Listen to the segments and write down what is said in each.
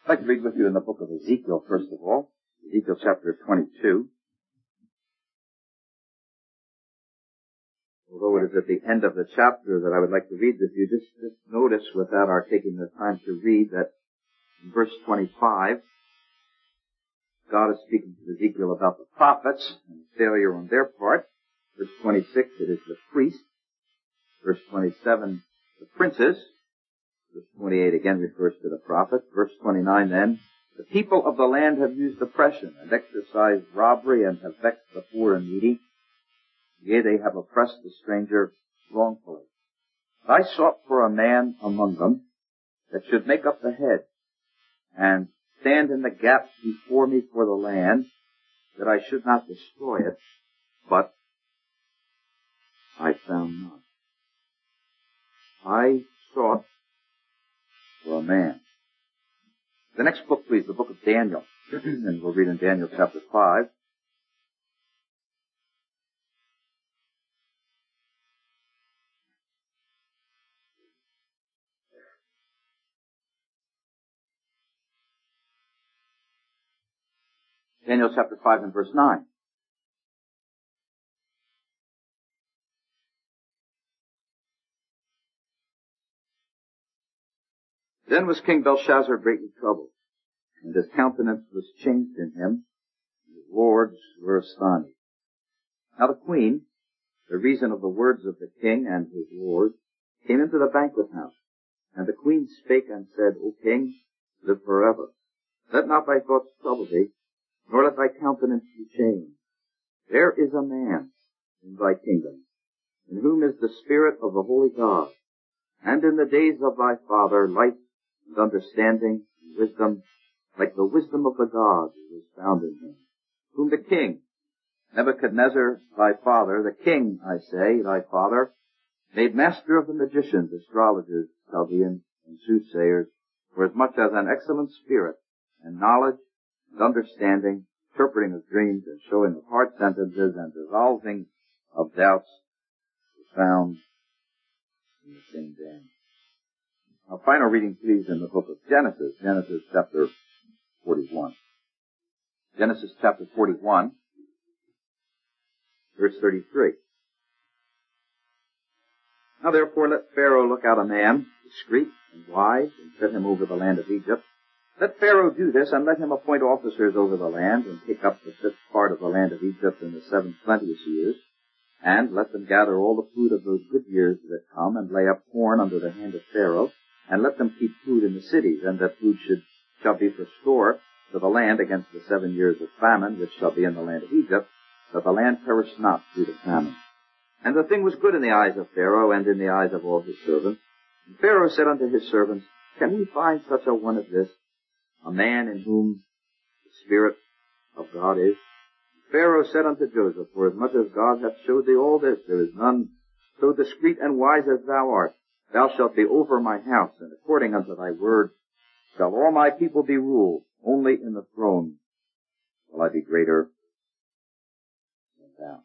I'd like to read with you in the book of Ezekiel, first of all. Ezekiel chapter 22. Although it is at the end of the chapter that I would like to read with you, just notice without our taking the time to read that in verse 25, God is speaking to Ezekiel about the prophets and failure on their part. Verse 26, it is the priests. Verse 27, the princes. Verse 28 again refers to the prophets. Verse 29 then, the people of the land have used oppression and exercised robbery and have vexed the poor and needy. Yea, they have oppressed the stranger wrongfully. I sought for a man among them that should make up the head and stand in the gap before me for the land, that I should not destroy it, but I found none. I sought for a man. The next book, please, the book of Daniel. And we'll read in Daniel chapter 5. Daniel chapter 5 and verse 9. Then was King Belshazzar greatly troubled, and his countenance was changed in him, and his lords were astonished. Now the queen, the reason of the words of the king and his lords, came into the banquet house, and the queen spake and said, O king, live forever. Let not thy thoughts trouble thee, nor let thy countenance be changed. There is a man in thy kingdom, in whom is the spirit of the holy God, and in the days of thy father light and understanding and wisdom, like the wisdom of the gods was found in him, whom the king, Nebuchadnezzar thy father, the king, I say, thy father, made master of the magicians, astrologers, Chaldeans, and soothsayers, for as much as an excellent spirit, and knowledge, and understanding, interpreting of dreams, and showing of hard sentences, and resolving of doubts, was found in the same Daniel. Our final reading, please, in the book of Genesis, Genesis chapter 41. Genesis chapter 41, verse 33. Now therefore let Pharaoh look out a man, discreet and wise, and set him over the land of Egypt. Let Pharaoh do this, and let him appoint officers over the land, and take up the fifth part of the land of Egypt in the 7 plenteous years, and let them gather all the food of those good years that come, and lay up corn under the hand of Pharaoh, and let them keep food in the cities, and that food shall be for store to the land against the 7 years of famine, which shall be in the land of Egypt, that the land perish not through the famine. And the thing was good in the eyes of Pharaoh, and in the eyes of all his servants. And Pharaoh said unto his servants, Can we find such a one as this, a man in whom the Spirit of God is? Pharaoh said unto Joseph, Forasmuch as God hath showed thee all this, there is none so discreet and wise as thou art. Thou shalt be over my house, and according unto thy word shall all my people be ruled. Only in the throne will I be greater than thou.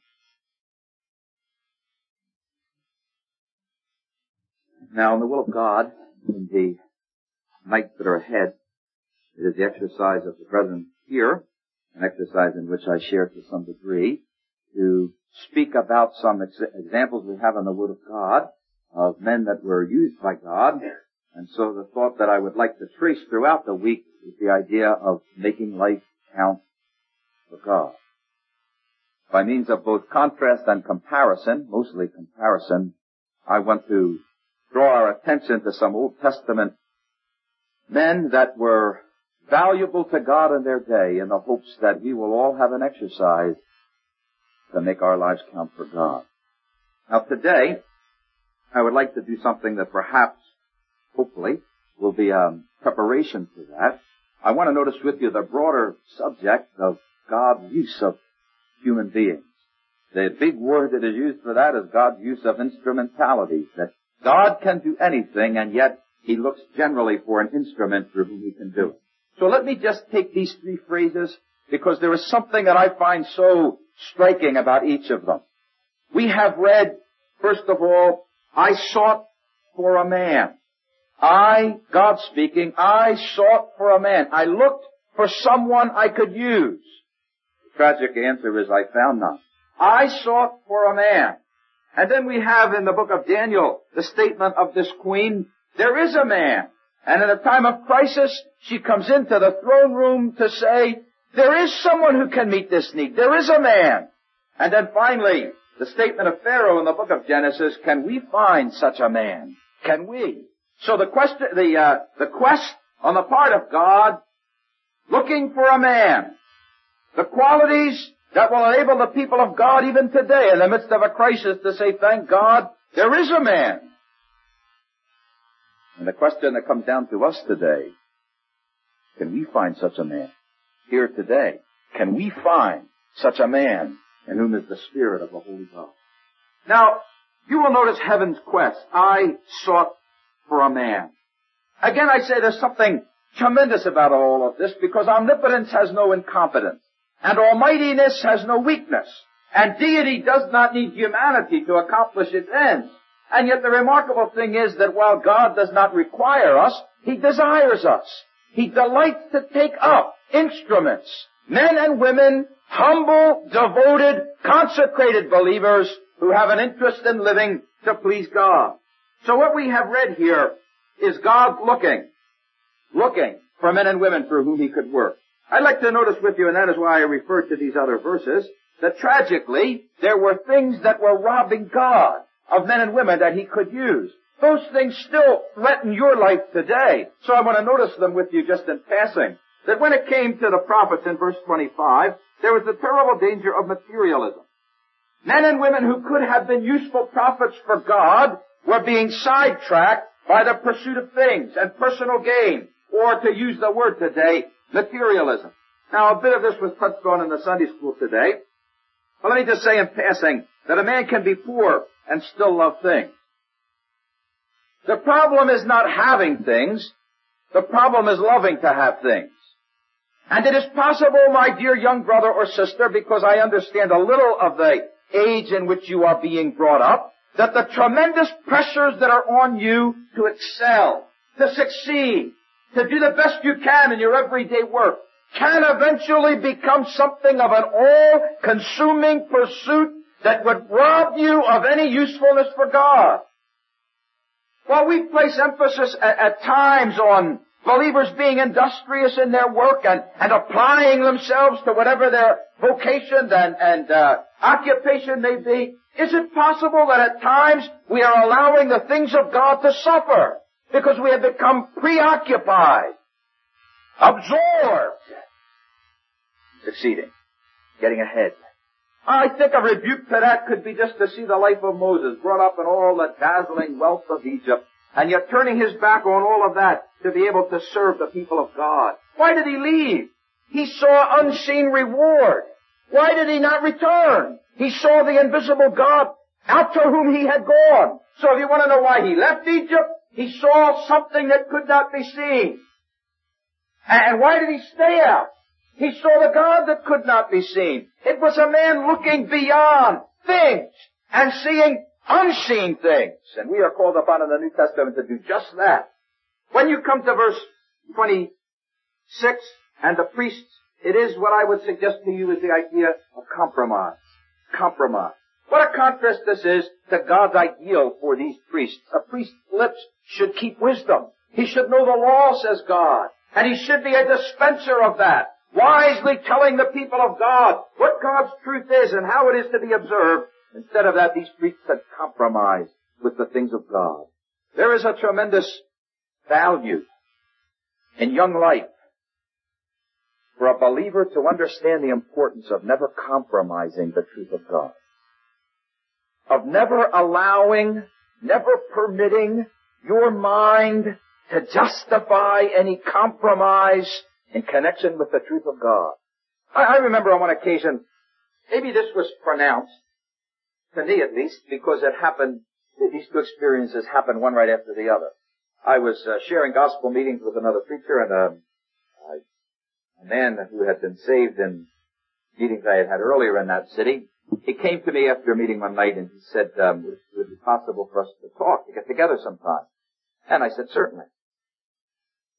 Now, in the will of God, in the nights that are ahead, it is the exercise of the brethren here, an exercise in which I share to some degree, to speak about some examples we have in the Word of God of men that were used by God. And so the thought that I would like to trace throughout the week is the idea of making life count for God. By means of both contrast and comparison, mostly comparison, I want to draw our attention to some Old Testament men that were valuable to God in their day, in the hopes that we will all have an exercise to make our lives count for God. Now today, I would like to do something that perhaps, hopefully, will be a preparation for that. I want to notice with you the broader subject of God's use of human beings. The big word that is used for that is God's use of instrumentalities, that God can do anything, and yet He looks generally for an instrument through whom He can do it. So let me just take these 3 phrases, because there is something that I find so striking about each of them. We have read, first of all, I sought for a man. God speaking, I sought for a man. I looked for someone I could use. The tragic answer is, I found none. I sought for a man. And then we have in the book of Daniel the statement of this queen, there is a man. And in a time of crisis, she comes into the throne room to say, there is someone who can meet this need. There is a man. And then finally, the statement of Pharaoh in the book of Genesis, can we find such a man? Can we? So the quest on the part of God, looking for a man. The qualities that will enable the people of God even today in the midst of a crisis to say, thank God, there is a man. And the question that comes down to us today, can we find such a man? Here today, can we find such a man in whom is the Spirit of the Holy God? Now, you will notice heaven's quest. I sought for a man. Again, I say there's something tremendous about all of this because omnipotence has no incompetence and almightiness has no weakness and deity does not need humanity to accomplish its ends. And yet the remarkable thing is that while God does not require us, He desires us. He delights to take up instruments, men and women, humble, devoted, consecrated believers who have an interest in living to please God. So what we have read here is God looking for men and women through whom He could work. I'd like to notice with you, and that is why I referred to these other verses, that tragically there were things that were robbing God of men and women that He could use. Those things still threaten your life today. So I want to notice them with you just in passing. That when it came to the prophets in verse 25, there was the terrible danger of materialism. Men and women who could have been useful prophets for God were being sidetracked by the pursuit of things and personal gain, or to use the word today, materialism. Now, a bit of this was touched on in the Sunday school today. But let me just say in passing that a man can be poor and still love things. The problem is not having things. The problem is loving to have things. And it is possible, my dear young brother or sister, because I understand a little of the age in which you are being brought up, that the tremendous pressures that are on you to excel, to succeed, to do the best you can in your everyday work, can eventually become something of an all-consuming pursuit that would rob you of any usefulness for God. While we place emphasis at times on believers being industrious in their work and applying themselves to whatever their vocation and occupation may be, is it possible that at times we are allowing the things of God to suffer because we have become preoccupied, absorbed, succeeding, getting ahead? I think a rebuke to that could be just to see the life of Moses, brought up in all the dazzling wealth of Egypt, and yet turning his back on all of that to be able to serve the people of God. Why did he leave? He saw unseen reward. Why did he not return? He saw the invisible God out to whom he had gone. So if you want to know why he left Egypt, he saw something that could not be seen. And why did he stay out? He saw the God that could not be seen. It was a man looking beyond things and seeing unseen things. And we are called upon in the New Testament to do just that. When you come to verse 26 and the priests, it is what I would suggest to you is the idea of compromise. Compromise. What a contrast this is to God's ideal for these priests. A priest's lips should keep wisdom. He should know the law, says God. And he should be a dispenser of that, wisely telling the people of God what God's truth is and how it is to be observed. Instead of that, these priests had compromised with the things of God. There is a tremendous value in young life for a believer to understand the importance of never compromising the truth of God. Of never allowing, never permitting your mind to justify any compromise in connection with the truth of God. I remember on one occasion, maybe this was pronounced, to me at least, because it happened, these two experiences happened one right after the other. I was sharing gospel meetings with another preacher, and a man who had been saved in meetings I had had earlier in that city. He came to me after a meeting one night and he said, would it be possible for us to talk, to get together sometime? And I said, certainly.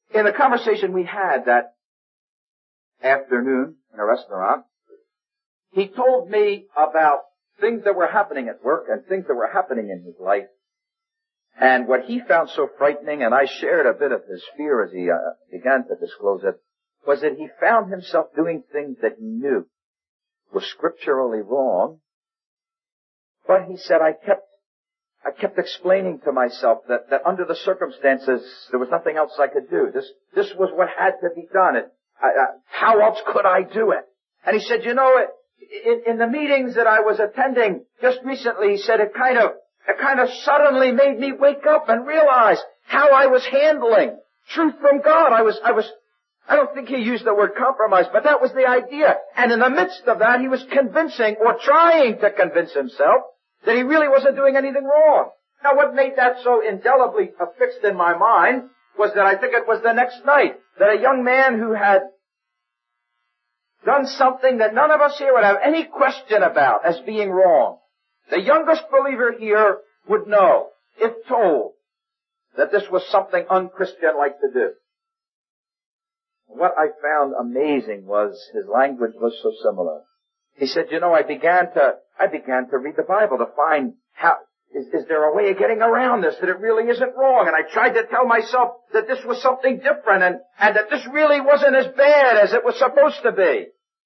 in the conversation we had that afternoon in a restaurant, he told me about things that were happening at work and things that were happening in his life. And what he found so frightening, and I shared a bit of his fear as he began to disclose it, was that he found himself doing things that he knew were scripturally wrong. But he said, I kept explaining to myself that under the circumstances, there was nothing else I could do. This was what had to be done. How else could I do it? And he said, in the meetings that I was attending just recently, he said it kind of suddenly made me wake up and realize how I was handling truth from God. I don't think he used the word compromise, but that was the idea. And in the midst of that, he was convincing or trying to convince himself that he really wasn't doing anything wrong. Now, what made that so indelibly affixed in my mind was that I think it was the next night that a young man who had done something that none of us here would have any question about as being wrong. The youngest believer here would know, if told, that this was something unchristian-like to do. What I found amazing was his language was so similar. He said, I began to read the Bible to find how, is there a way of getting around this, that it really isn't wrong? And I tried to tell myself that this was something different and that this really wasn't as bad as it was supposed to be.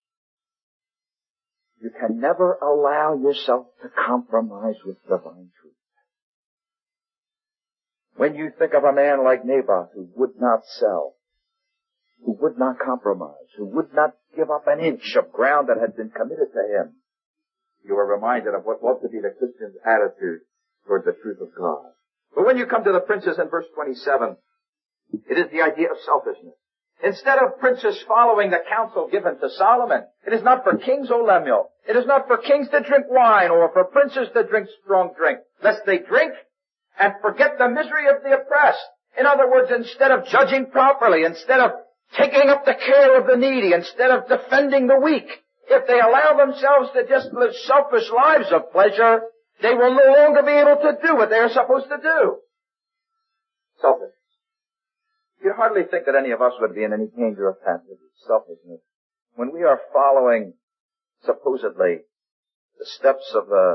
You can never allow yourself to compromise with divine truth. When you think of a man like Naboth who would not sell, who would not compromise, who would not give up an inch of ground that had been committed to him, you are reminded of what ought to be the Christian's attitude toward the truth of God. But when you come to the princes in verse 27, it is the idea of selfishness. Instead of princes following the counsel given to Solomon, it is not for kings, O Lemuel. It is not for kings to drink wine or for princes to drink strong drink, lest they drink and forget the misery of the oppressed. In other words, instead of judging properly, instead of taking up the care of the needy, instead of defending the weak, if they allow themselves to just live selfish lives of pleasure, they will no longer be able to do what they are supposed to do. Selfish. You'd hardly think that any of us would be in any danger of selfishness when we are following, supposedly, the steps of the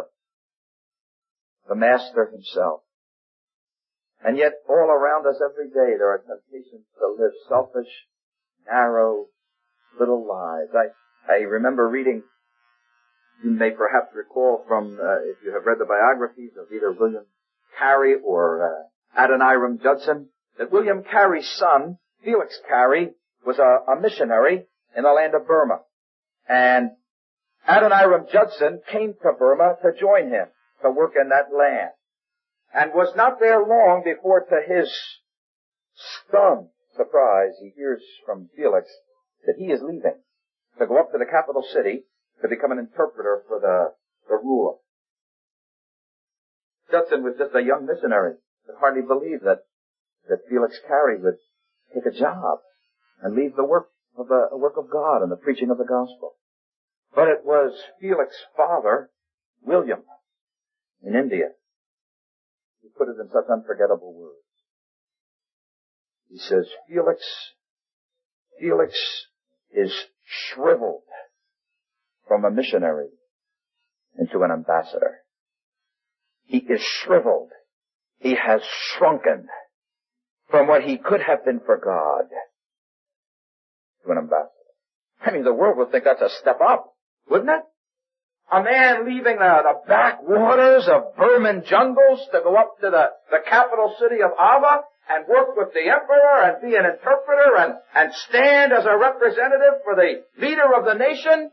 Master himself. And yet, all around us every day, there are temptations to live selfish, narrow, little lives. I remember reading, you may perhaps recall from, if you have read the biographies of either William Carey or Adoniram Judson, that William Carey's son, Felix Carey, was a missionary in the land of Burma. And Adoniram Judson came to Burma to join him, to work in that land. And was not there long before, to his stunned surprise, he hears from Felix that he is leaving to go up to the capital city to become an interpreter for the ruler. Judson was just a young missionary. Could hardly believe that Felix Carey would take a job and leave the work of God and the preaching of the gospel. But it was Felix's father, William, in India, who put it in such unforgettable words. He says, Felix is shriveled from a missionary into an ambassador. He is shriveled. He has shrunken from what he could have been for God to an ambassador. I mean, the world would think that's a step up, wouldn't it? A man leaving the backwaters of Burman jungles to go up to the capital city of Ava and work with the emperor and be an interpreter and stand as a representative for the leader of the nation.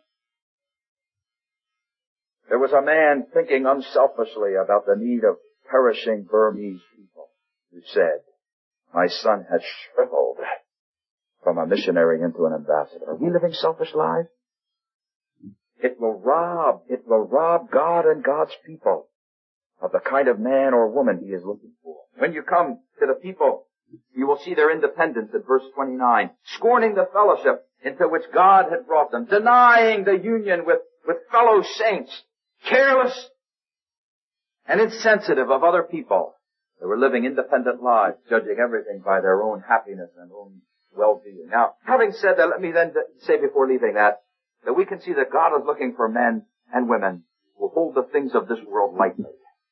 There was a man thinking unselfishly about the need of perishing Burmese people who said, my son has shriveled from a missionary into an ambassador. Are we living selfish lives? It will rob God and God's people of the kind of man or woman he is looking for. When you come to the people, you will see their independence in verse 29, scorning the fellowship into which God had brought them, denying the union with fellow saints, careless and insensitive of other people. They were living independent lives, judging everything by their own happiness and own well-being. Now, having said that, let me then say before leaving that we can see that God is looking for men and women who hold the things of this world lightly.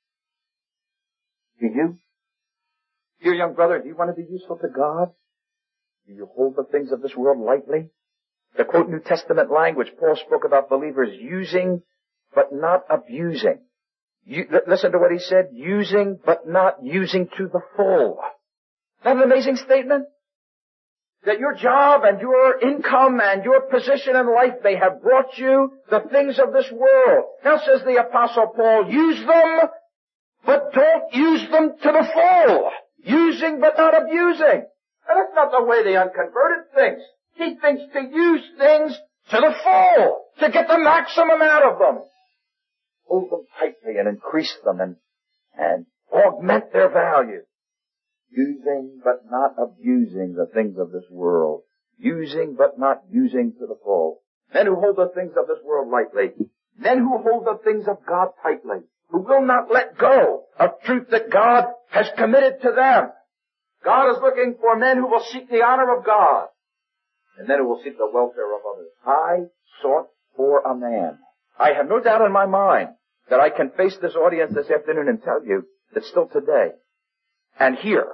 Do you? Dear young brother, do you want to be useful to God? Do you hold the things of this world lightly? To quote New Testament language, Paul spoke about believers using but not abusing. Listen to what he said, using but not using to the full. Isn't that an amazing statement? That your job and your income and your position in life, they have brought you the things of this world. Now says the Apostle Paul, use them, but don't use them to the full. Using but not abusing. And that's not the way the unconverted thinks. He thinks to use things to the full, to get the maximum out of them. Hold them tightly and increase them and augment their value. Using but not abusing the things of this world. Using but not using to the full. Men who hold the things of this world lightly. Men who hold the things of God tightly. Who will not let go of truth that God has committed to them. God is looking for men who will seek the honor of God. And men who will seek the welfare of others. I sought for a man. I have no doubt in my mind that I can face this audience this afternoon and tell you that still today and here,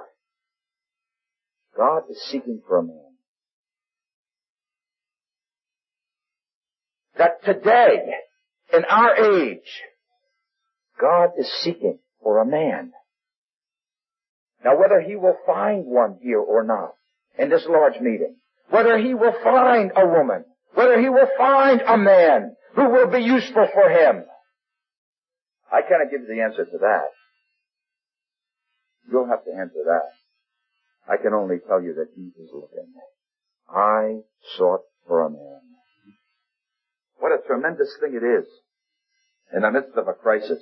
God is seeking for a man. That today, in our age, God is seeking for a man. Now whether he will find one here or not in this large meeting, whether he will find a woman, whether he will find a man who will be useful for him, I cannot give you the answer to that. You'll have to answer that. I can only tell you that he is looking. I sought for a man. What a tremendous thing it is in the midst of a crisis.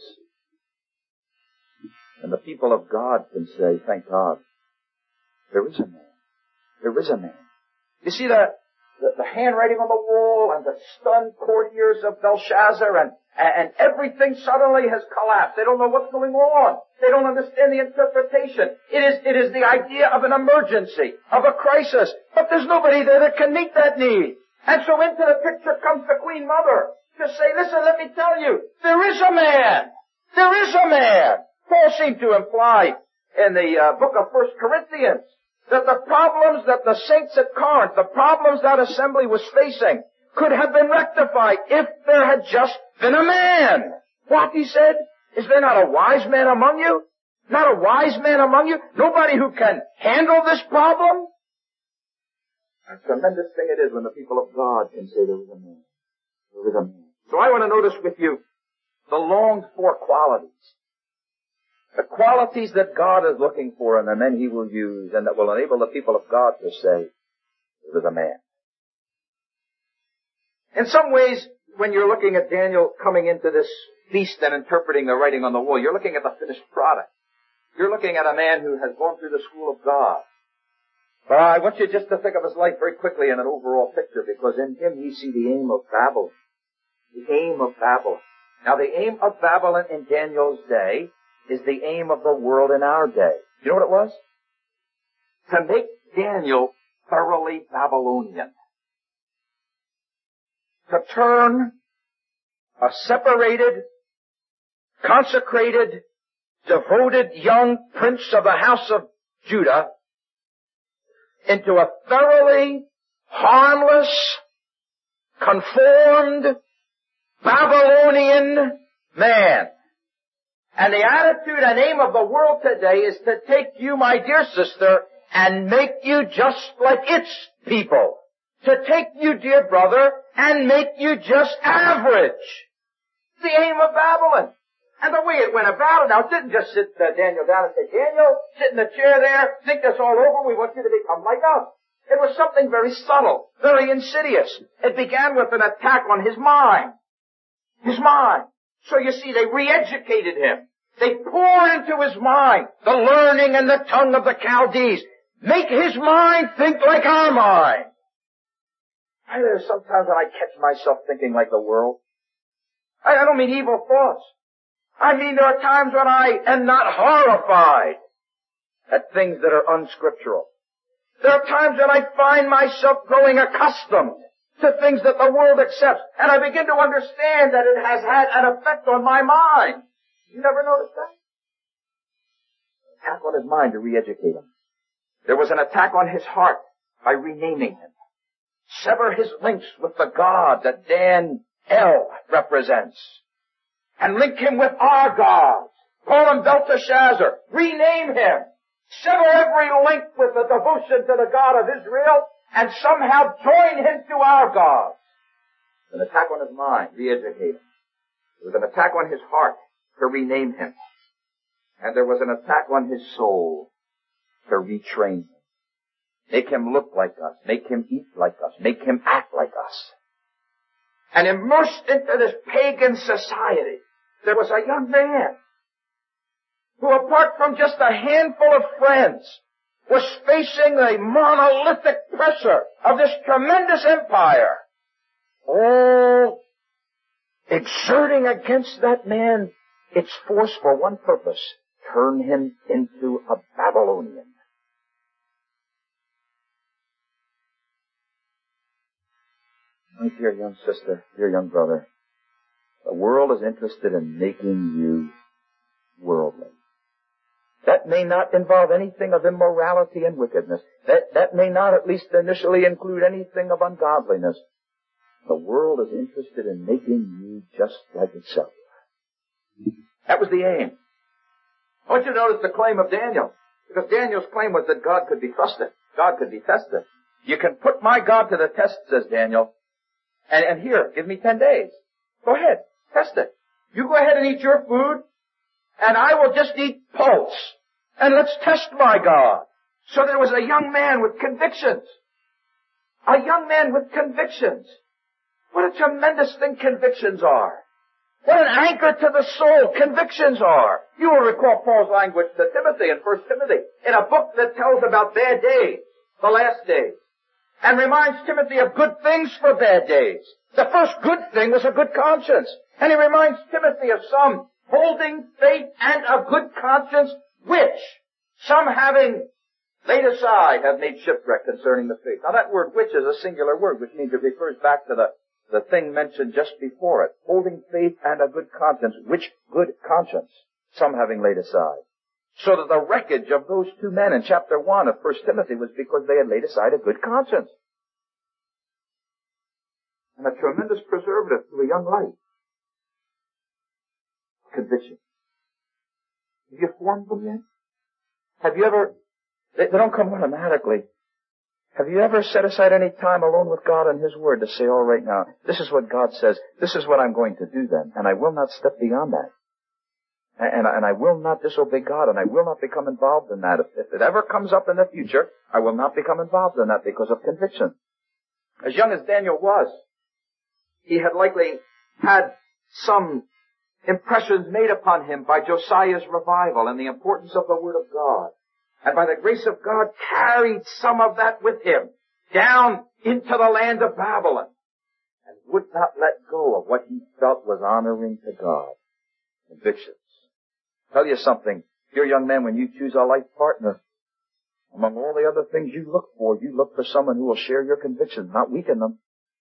And the people of God can say, thank God, there is a man. There is a man. You see the handwriting on the wall and the stunned courtiers of Belshazzar and everything suddenly has collapsed. They don't know what's going on. They don't understand the interpretation. It is the idea of an emergency, of a crisis. But there's nobody there that can meet that need. And so into the picture comes the Queen Mother to say, listen, let me tell you, there is a man. There is a man. Paul seemed to imply in the book of 1 Corinthians that the problems that the saints at Corinth, the problems that assembly was facing, could have been rectified if there had just been a man. What, he said? Is there not a wise man among you? Not a wise man among you? Nobody who can handle this problem? A tremendous thing it is when the people of God can say there is a man. There is a man. So I want to notice with you the longed for qualities. The qualities that God is looking for in the men he will use and that will enable the people of God to say, there is a man. In some ways, when you're looking at Daniel coming into this feast and interpreting the writing on the wall, you're looking at the finished product. You're looking at a man who has gone through the school of God. But I want you just to think of his life very quickly in an overall picture, because in him we see the aim of Babylon. The aim of Babylon. Now the aim of Babylon in Daniel's day is the aim of the world in our day. You know what it was? To make Daniel thoroughly Babylonian. To turn a separated, consecrated, devoted young prince of the house of Judah into a thoroughly harmless, conformed, Babylonian man. And the attitude and aim of the world today is to take you, my dear sister, and make you just like its people. To take you, dear brother, and make you just average. The aim of Babylon. And the way it went about it, now it didn't just sit Daniel down and say, Daniel, sit in the chair there, think this all over, we want you to become like us. It was something very subtle, very insidious. It began with an attack on his mind. His mind. So you see, they re-educated him. They poured into his mind the learning and the tongue of the Chaldees. Make his mind think like our mind. There's sometimes when I catch myself thinking like the world. I don't mean evil thoughts. I mean there are times when I am not horrified, at things that are unscriptural. There are times when I find myself growing accustomed to things that the world accepts, and I begin to understand that it has had an effect on my mind. You never noticed that? Attack on his mind to re-educate him. There was an attack on his heart by renaming him. Sever his links with the God that Dan L represents. And link him with our gods. Call him Belteshazzar. Rename him. Sever every link with the devotion to the God of Israel and somehow join him to our gods. An attack on his mind, re-educate him. There was an attack on his heart to rename him. And there was an attack on his soul to retrain him. Make him look like us. Make him eat like us. Make him act like us. And immersed into this pagan society, there was a young man who, apart from just a handful of friends, was facing the monolithic pressure of this tremendous empire. All exerting against that man its force for one purpose: turn him into a Babylonian. My dear young sister, dear young brother, the world is interested in making you worldly. That may not involve anything of immorality and wickedness. That may not, at least initially, include anything of ungodliness. The world is interested in making you just like itself. That was the aim. I want you to notice the claim of Daniel, because Daniel's claim was that God could be trusted. God could be tested. You can put my God to the test, says Daniel, and here, give me 10 days. Go ahead, test it. You go ahead and eat your food, and I will just eat pulse. And let's test my God. So there was a young man with convictions. A young man with convictions. What a tremendous thing convictions are. What an anchor to the soul convictions are. You will recall Paul's language to Timothy in 1 Timothy, in a book that tells about bad days, the last days, and reminds Timothy of good things for bad days. The first good thing was a good conscience. And he reminds Timothy of some holding faith and a good conscience, which some having laid aside have made shipwreck concerning the faith. Now that word which is a singular word, which means it refers back to the thing mentioned just before it. Holding faith and a good conscience. Which good conscience? Some having laid aside. So that the wreckage of those two men in chapter 1 of 1 Timothy was because they had laid aside a good conscience. And a tremendous preservative to a young life. Conviction. Have you formed them yet? Have you ever, they don't come automatically. Have you ever set aside any time alone with God and His Word to say, all right now, this is what God says, this is what I'm going to do then, and I will not step beyond that. And I will not disobey God, and I will not become involved in that. If it ever comes up in the future, I will not become involved in that because of conviction. As young as Daniel was, he had likely had some impressions made upon him by Josiah's revival and the importance of the Word of God. And by the grace of God, carried some of that with him down into the land of Babylon and would not let go of what he felt was honoring to God. Convictions. Tell you something, dear young man, when you choose a life partner, among all the other things you look for someone who will share your convictions, not weaken them.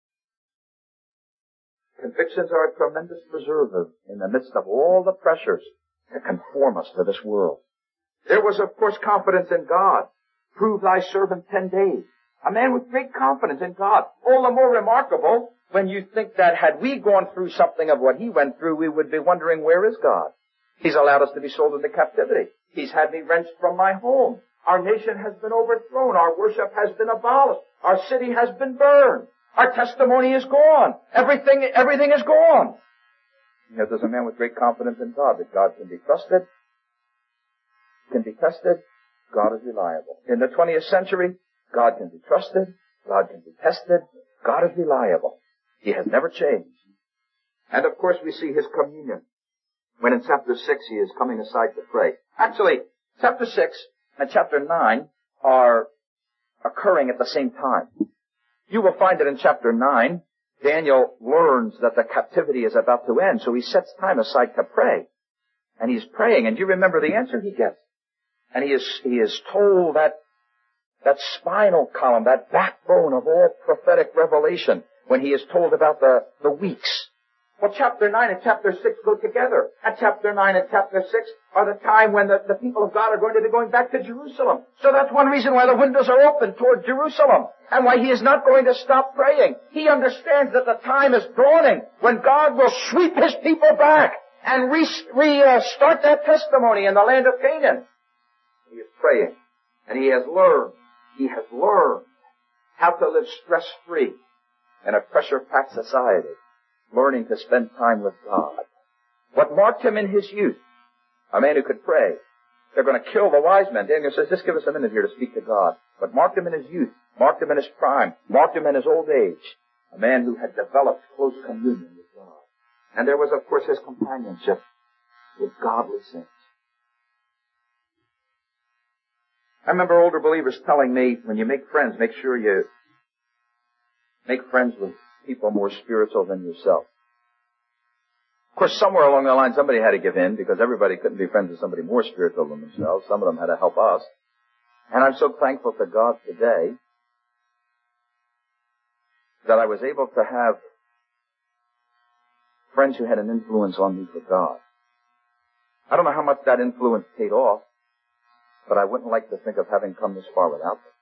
Convictions are a tremendous preservative in the midst of all the pressures that conform us to this world. There was, of course, confidence in God. Prove thy servant 10 days. A man with great confidence in God. All the more remarkable when you think that had we gone through something of what he went through, we would be wondering, where is God? He's allowed us to be sold into captivity. He's had me wrenched from my home. Our nation has been overthrown. Our worship has been abolished. Our city has been burned. Our testimony is gone. Everything is gone. Here there's a man with great confidence in God, that God can be trusted, can be tested, God is reliable. In the 20th century, God can be trusted, God can be tested, God is reliable. He has never changed. And of course we see His communion when in chapter 6 He is coming aside to pray. Actually, chapter 6 and chapter 9 are occurring at the same time. You will find that in chapter 9, Daniel learns that the captivity is about to end, so he sets time aside to pray. And he's praying, and you remember the answer he gets. And he is told that spinal column, that backbone of all prophetic revelation, when he is told about the weeks. Well, chapter 9 and chapter 6 go together. And chapter 9 and chapter 6 are the time when the people of God are going to be going back to Jerusalem. So that's one reason why the windows are open toward Jerusalem, and why he is not going to stop praying. He understands that the time is dawning when God will sweep his people back and restart that testimony in the land of Canaan. He is praying, and he has learned how to live stress-free in a pressure-packed society, learning to spend time with God. What marked him in his youth? A man who could pray. They're going to kill the wise men. Daniel says, just give us a minute here to speak to God. But marked him in his youth, marked him in his prime, marked him in his old age. A man who had developed close communion with God. And there was, of course, his companionship with godly saints. I remember older believers telling me, when you make friends, make sure you make friends with people more spiritual than yourself. Of course, somewhere along the line, somebody had to give in, because everybody couldn't be friends with somebody more spiritual than themselves. Some of them had to help us. And I'm so thankful to God today that I was able to have friends who had an influence on me for God. I don't know how much that influence paid off, but I wouldn't like to think of having come this far without them.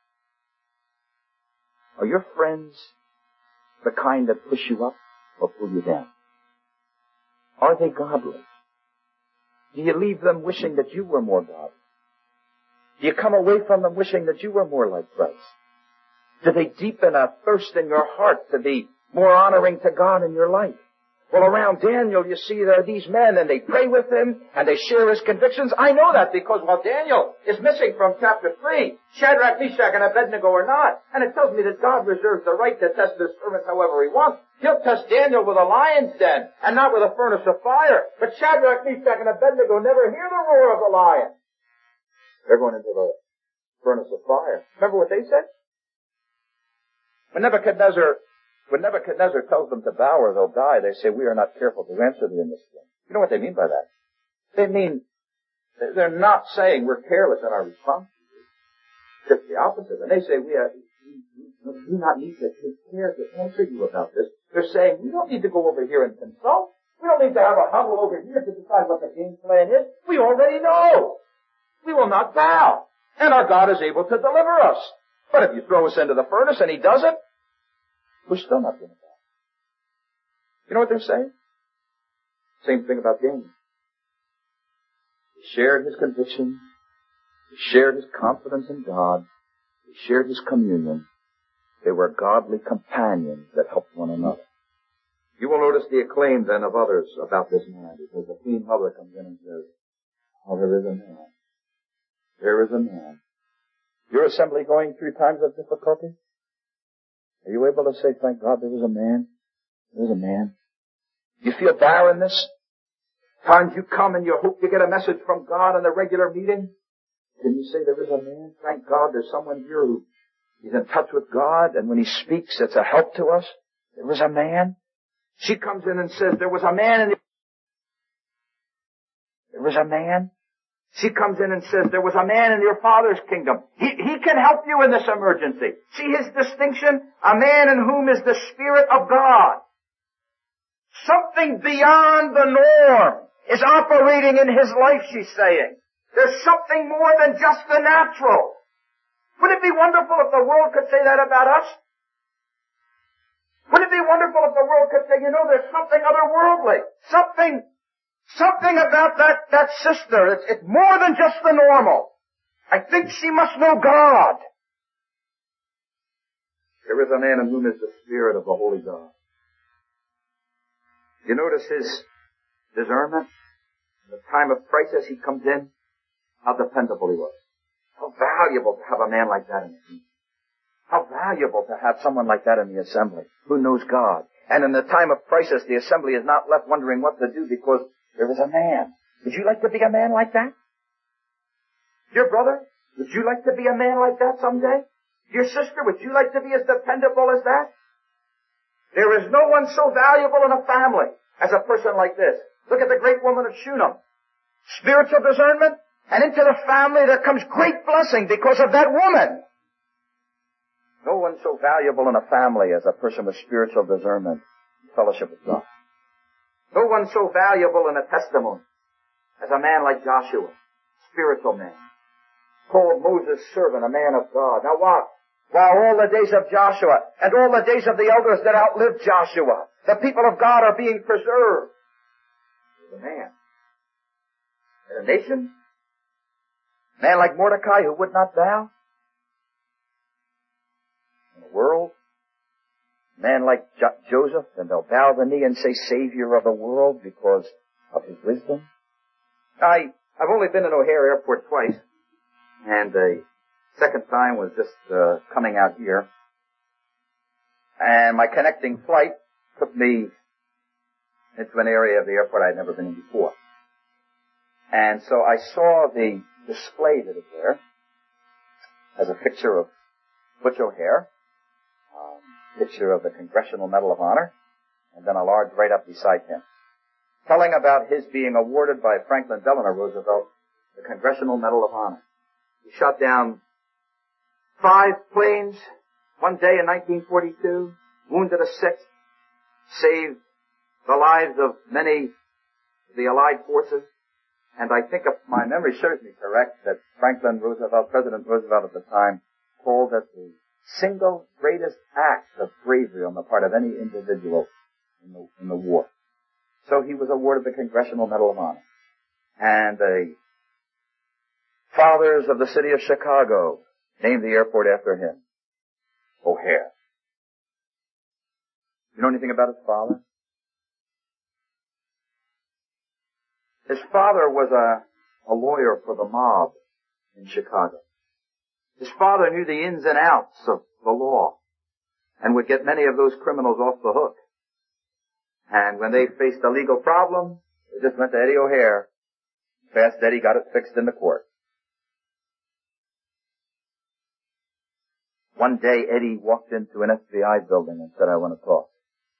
Are your friends the kind that push you up or pull you down? Are they godly? Do you leave them wishing that you were more godly? Do you come away from them wishing that you were more like Christ? Do they deepen a thirst in your heart to be more honoring to God in your life? Well, around Daniel, you see there are these men, and they pray with him, and they share his convictions. I know that because while Daniel is missing from chapter 3, Shadrach, Meshach, and Abednego are not. And it tells me that God reserves the right to test his servants however he wants. He'll test Daniel with a lion's den, and not with a furnace of fire. But Shadrach, Meshach, and Abednego never hear the roar of the lion. They're going into the furnace of fire. Remember what they said? When Nebuchadnezzar tells them to bow or they'll die, they say, we are not careful to answer thee in this thing. You know what they mean by that? They mean, they're not saying we're careless in our response. It's the opposite. And they say, we do not need to take care to answer you about this. They're saying, we don't need to go over here and consult. We don't need to have a huddle over here to decide what the game plan is. We already know. We will not bow. And our God is able to deliver us. But if you throw us into the furnace and he doesn't, we're still not going to bow. You know what they're saying? Same thing about Daniel. He shared his conviction. He shared his confidence in God. He shared his communion. They were godly companions that helped one another. You will notice the acclaim then of others about this man, because the Queen Mother comes in and says, oh, there is a man. There is a man. Your assembly going through times of difficulty? Are you able to say, thank God there is a man? There is a man. You feel barrenness? Times you come and you hope to get a message from God in a regular meeting? Can you say there is a man? Thank God there's someone here who is in touch with God, and when he speaks, it's a help to us. There is a man. She comes in and says, there was a man in the... There was a man. She comes in and says, there was a man in your father's kingdom. He can help you in this emergency. See his distinction? A man in whom is the Spirit of God. Something beyond the norm is operating in his life, she's saying. There's something more than just the natural. Wouldn't it be wonderful if the world could say that about us? Wouldn't it be wonderful if the world could say, you know, there's something otherworldly. Something about that sister. It's more than just the normal. I think she must know God. There is a man in whom is the Spirit of the Holy God. You notice his discernment? In the time of crisis he comes in, how dependable he was. How valuable to have a man like that in the kingdom. How valuable to have someone like that in the assembly who knows God. And in the time of crisis, the assembly is not left wondering what to do because there is a man. Would you like to be a man like that? Dear brother, would you like to be a man like that someday? Dear sister, would you like to be as dependable as that? There is no one so valuable in a family as a person like this. Look at the great woman of Shunem. Spiritual discernment, And into the family there comes great blessing because of that woman. No one so valuable in a family as a person with spiritual discernment and fellowship with God. No one so valuable in a testimony as a man like Joshua, spiritual man, called Moses' servant, a man of God. Now what? While all the days of Joshua and all the days of the elders that outlived Joshua, the people of God are being preserved. There's a man. And a nation. A man like Mordecai who would not bow. In the world. A man like Joseph, and they'll bow the knee and say Savior of the world because of his wisdom. I've only been in O'Hare Airport twice, and the second time was just coming out here. And my connecting flight took me into an area of the airport I'd never been in before. And so I saw the display that is there as a picture of Butch O'Hare, picture of the Congressional Medal of Honor, and then a large write-up beside him, telling about his being awarded by Franklin Delano Roosevelt the Congressional Medal of Honor. He shot down 5 planes one day in 1942, wounded a 6th, saved the lives of many of the Allied forces, and I think if my memory serves me correct, that Franklin Roosevelt, President Roosevelt at the time, called it the single greatest act of bravery on the part of any individual in the war. So he was awarded the Congressional Medal of Honor. And the fathers of the city of Chicago named the airport after him, O'Hare. You know anything about his father? His father was a lawyer for the mob in Chicago. His father knew the ins and outs of the law and would get many of those criminals off the hook. And when they faced a legal problem, they just went to Eddie O'Hare. Fast Eddie got it fixed in the court. One day Eddie walked into an FBI building and said, I want to talk.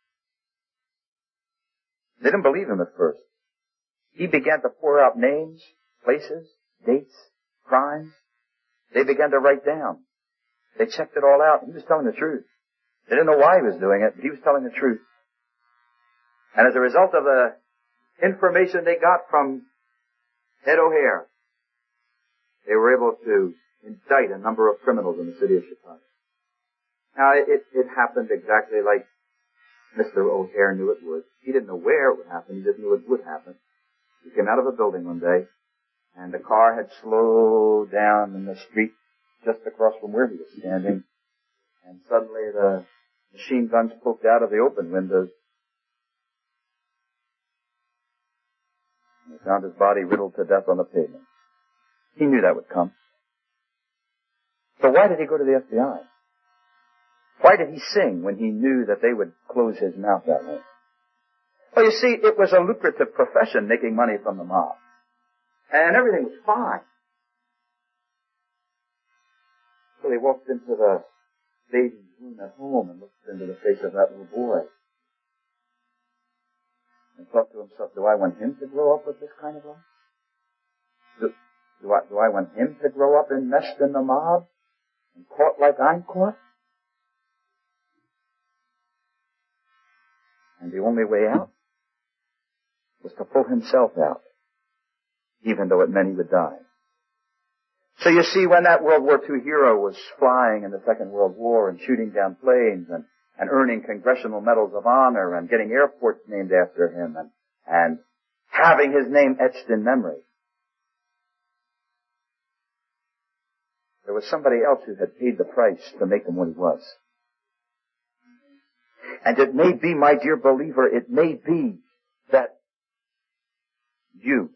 They didn't believe him at first. He began to pour out names, places, dates, crimes. They began to write down. They checked it all out. He was telling the truth. They didn't know why he was doing it, but he was telling the truth. And as a result of the information they got from Ed O'Hare, they were able to indict a number of criminals in the city of Chicago. Now, it happened exactly like Mr. O'Hare knew it would. He didn't know where it would happen. He just knew it would happen. He came out of a building one day, and the car had slowed down in the street just across from where he was standing, and suddenly the machine guns poked out of the open windows. And they found his body riddled to death on the pavement. He knew that would come. So why did he go to the FBI? Why did he sing when he knew that they would close his mouth that way? Well, you see, it was a lucrative profession, making money from the mob. And everything was fine. So he walked into the baby's room at home and looked into the face of that little boy. And thought to himself, do I want him to grow up with this kind of life? Do I want him to grow up enmeshed in the mob and caught like I'm caught? And the only way out was to pull himself out, even though it meant he would die. So you see, when that World War II hero was flying in the Second World War and shooting down planes and earning Congressional Medals of Honor and getting airports named after him and having his name etched in memory, there was somebody else who had paid the price to make him what he was. And it may be, my dear believer, it may be that you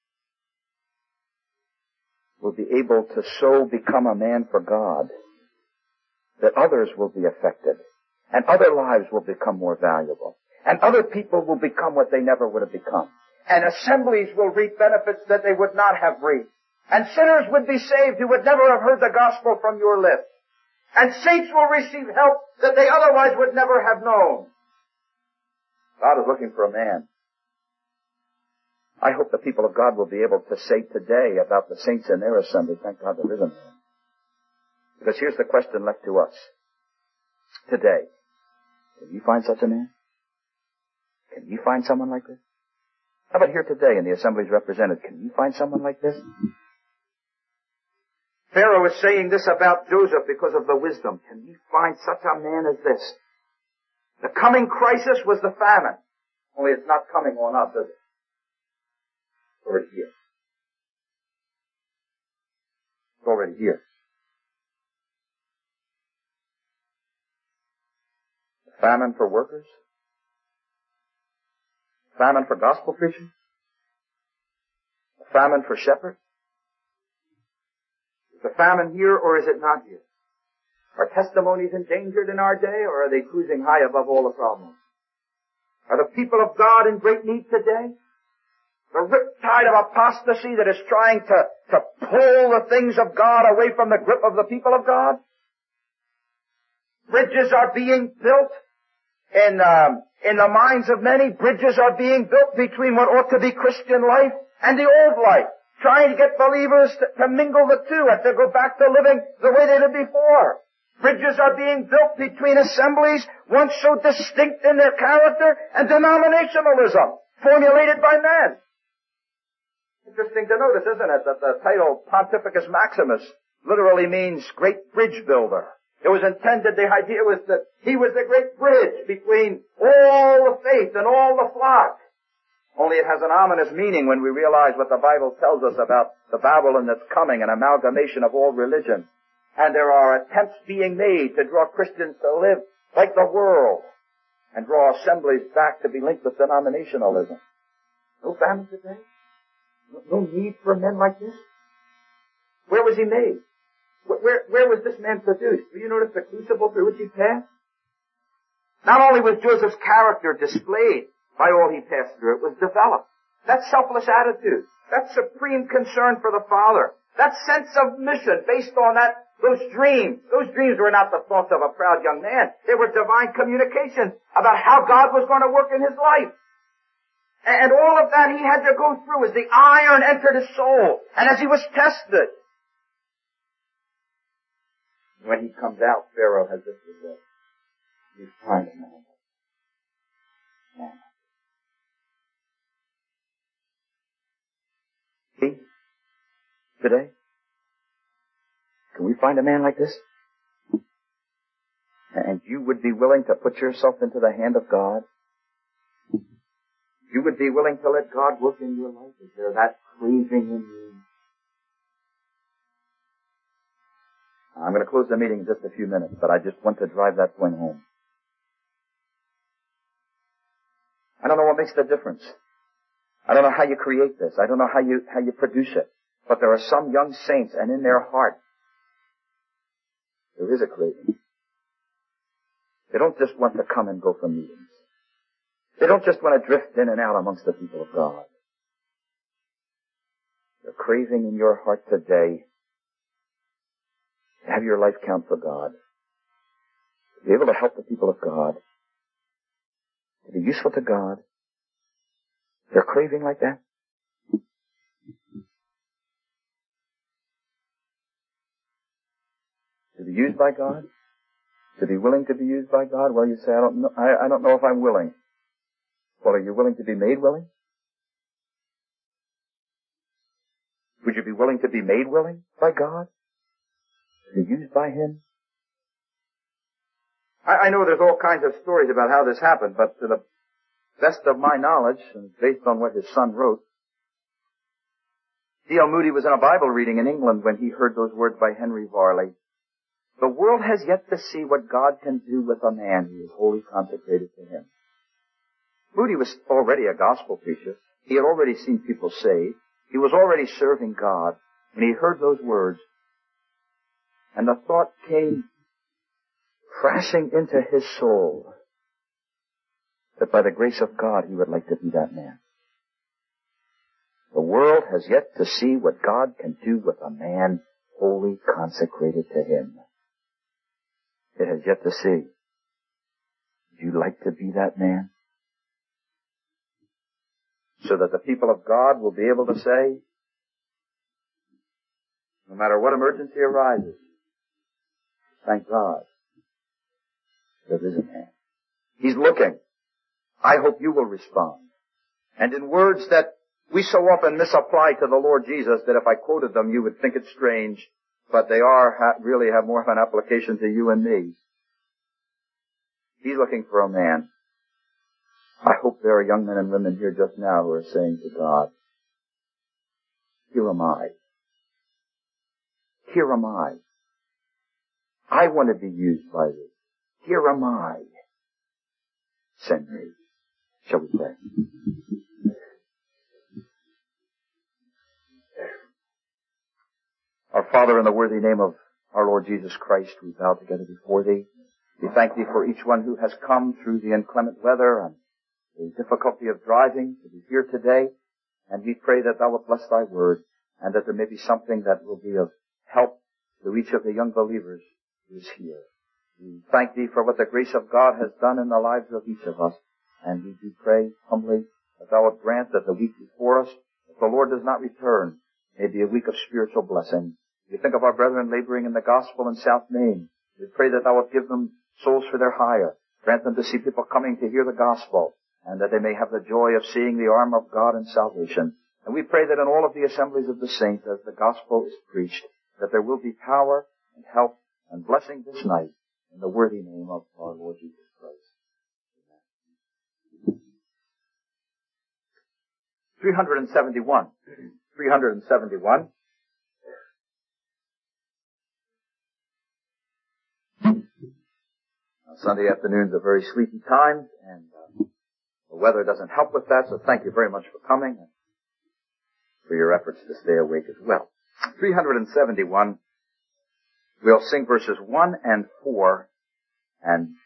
will be able to so become a man for God that others will be affected and other lives will become more valuable and other people will become what they never would have become. And assemblies will reap benefits that they would not have reaped. And sinners would be saved who would never have heard the gospel from your lips. And saints will receive help that they otherwise would never have known. God is looking for a man. I hope the people of God will be able to say today about the saints in their assembly, thank God there isn't one. Because here's the question left to us today. Can you find such a man? Can you find someone like this? How about here today in the assemblies represented? Can you find someone like this? Pharaoh is saying this about Joseph because of the wisdom. Can you find such a man as this? The coming crisis was the famine. Only it's not coming on us, is it? It's already here. It's already here. The famine for workers? Famine for gospel preaching? A famine for shepherds? Is the famine here or is it not here? Are testimonies endangered in our day or are they cruising high above all the problems? Are the people of God in great need today? The riptide of apostasy that is trying to pull the things of God away from the grip of the people of God? Bridges are being built in the minds of many. Bridges are being built between what ought to be Christian life and the old life, trying to get believers to mingle the two and to go back to living the way they did before. Bridges are being built between assemblies once so distinct in their character and denominationalism formulated by men. Interesting to notice, isn't it, that the title Pontificus Maximus literally means great bridge builder. It was intended, the idea was that he was the great bridge between all the faith and all the flock. Only it has an ominous meaning when we realize what the Bible tells us about the Babylon that's coming, an amalgamation of all religion. And there are attempts being made to draw Christians to live like the world and draw assemblies back to be linked with denominationalism. No famine today? No need for men like this? Where was he made? Where was this man produced? Do you notice the crucible through which he passed? Not only was Joseph's character displayed by all he passed through, it was developed. That selfless attitude, that supreme concern for the Father, that sense of mission based on those dreams. Those dreams were not the thoughts of a proud young man. They were divine communications about how God was going to work in his life. And all of that he had to go through as the iron entered his soul and as he was tested. When he comes out, Pharaoh has this to say. You find a man. See? Today? Can we find a man like this? And you would be willing to put yourself into the hand of God? You would be willing to let God work in your life? Is there that craving in you? I'm going to close the meeting in just a few minutes, but I just want to drive that point home. I don't know what makes the difference. I don't know how you create this. I don't know how you produce it. But there are some young saints, and in their heart, there is a craving. They don't just want to come and go from meetings. They don't just want to drift in and out amongst the people of God. They're craving in your heart today to have your life count for God, to be able to help the people of God, to be useful to God. They're craving like that. To be used by God, to be willing to be used by God. Well, you say, I don't know if I'm willing. Well, are you willing to be made willing? Would you be willing to be made willing by God? To be used by Him? I know there's all kinds of stories about how this happened, but to the best of my knowledge, and based on what his son wrote, D.L. Moody was in a Bible reading in England when he heard those words by Henry Varley. The world has yet to see what God can do with a man who is wholly consecrated to Him. Moody was already a gospel preacher. He had already seen people saved. He was already serving God when he heard those words. And the thought came crashing into his soul that by the grace of God he would like to be that man. The world has yet to see what God can do with a man wholly consecrated to Him. It has yet to see. Would you like to be that man? so that the people of God will be able to say, no matter what emergency arises, thank God there is a man. He's looking. I hope you will respond. And in words that we so often misapply to the Lord Jesus that if I quoted them you would think it strange, but they really have more of an application to you and me. He's looking for a man. I hope there are young men and women here just now who are saying to God, here am I. Here am I. I want to be used by thee. Here am I. Send me. Shall we pray? Our Father, in the worthy name of our Lord Jesus Christ, we bow together before thee. We thank thee for each one who has come through the inclement weather and the difficulty of driving to be here today. And we pray that thou wilt bless thy word and that there may be something that will be of help to each of the young believers who is here. We thank thee for what the grace of God has done in the lives of each of us. And we do pray humbly that thou wilt grant that the week before us, if the Lord does not return, may be a week of spiritual blessing. We think of our brethren laboring in the gospel in South Main. We pray that thou wilt give them souls for their hire. Grant them to see people coming to hear the gospel, and that they may have the joy of seeing the arm of God in salvation. And we pray that in all of the assemblies of the saints, as the gospel is preached, that there will be power and help and blessing this night in the worthy name of our Lord Jesus Christ. Amen. 371. 371. Sunday afternoon's a very sleepy time, and the weather doesn't help with that, so thank you very much for coming and for your efforts to stay awake as well. 371, we'll sing verses 1 and 4 and